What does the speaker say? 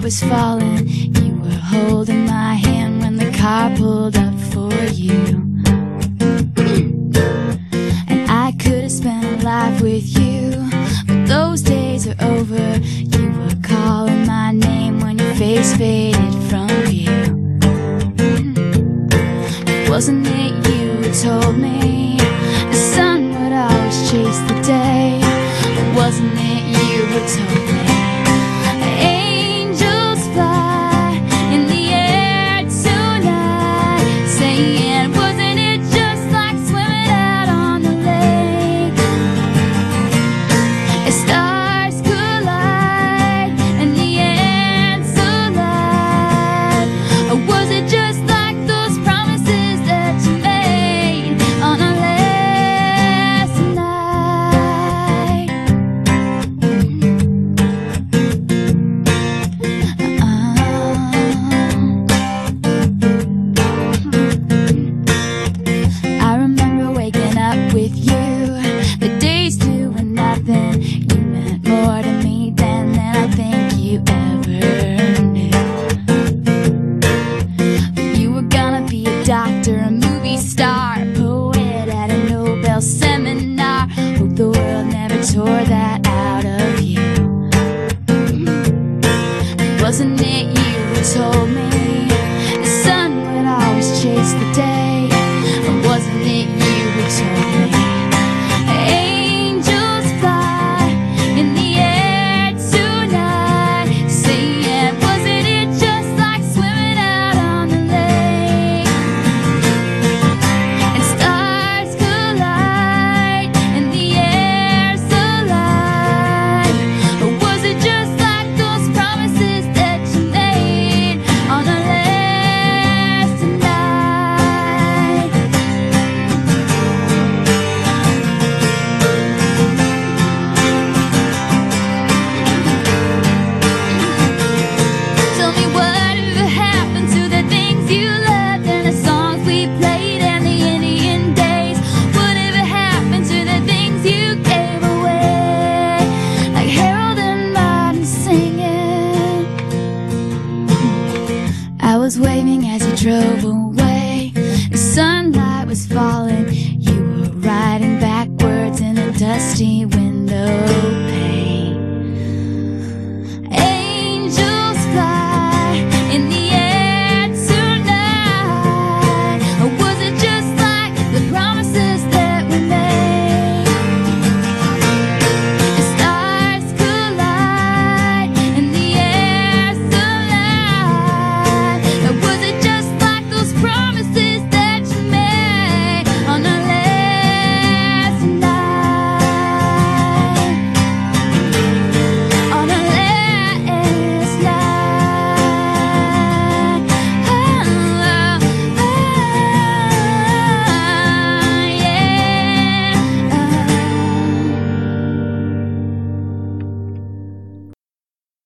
was falling. You were holding my hand when the car pulled up for you. And I could have spent a life with you, but those days are over. You were calling my name when your face faded from view. Wasn't it you who told me the sun would always chase the day? Wasn't it you who told me angels fly in the air tonight? Saying, wasn't it just like swimming out on the lake? As stars collide and the ants alive, or was it just like those promises that you made on our last night? I remember waking up with you, the days doing nothing. You meant more to me then than I think you ever knew. You were gonna be a doctor, a movie star, a poet at a Nobel seminar. Hope the world never tore that out of you. Wasn't it you who told me the sun would always chase the day? Or wasn't it you who told me angels fly in the air tonight? Saying, wasn't it just like swimming out on the lake? And stars collide and the air's alive, or was it just like those promises that you made on our last night? Tell me, whatever happened to the things you loved and the songs we played and the Indian days? Whatever happened to the things you gave away, like Harold and Martin singing? I was waving as you drove away.